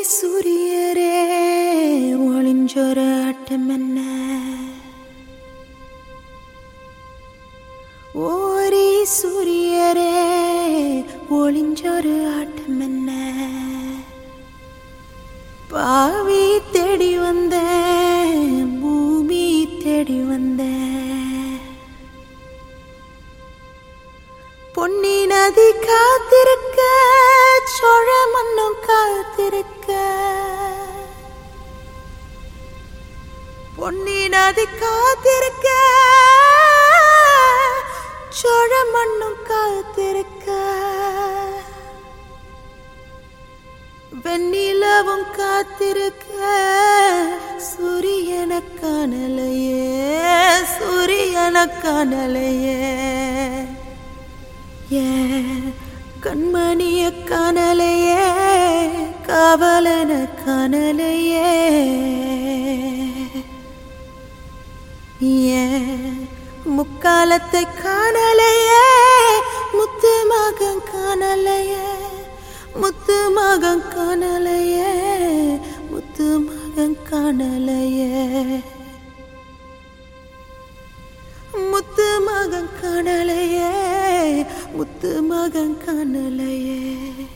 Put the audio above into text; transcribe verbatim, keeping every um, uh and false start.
சூரியரே ஒளிஞ்சொரு ஆட்டம் என்ன ஓரி சூரியரே ஒளிஞ்சொரு ஆட்டம் என்ன பாவி தேடி வந்த பூமி தேடி வந்த பொன்னி நதி காத்திருக்க சோழ மண்ணும் காத்திருக்க பொன்னி நதி காத்திருக்க சோழ மண்ணும் காத்திருக்க வெண்ணிலவும் காத்திருக்க சூரியன காணலையே சூரியன காணலையே கண்மணிய காணலையே காவலன காணலையே முக்காலத்தை காணலையே முத்து மகன் காணலையே முத்து மகன் காணலையே முத்து மகன் காணலையே முத்து மகன் காணலையே முத்து மகன் காணலையே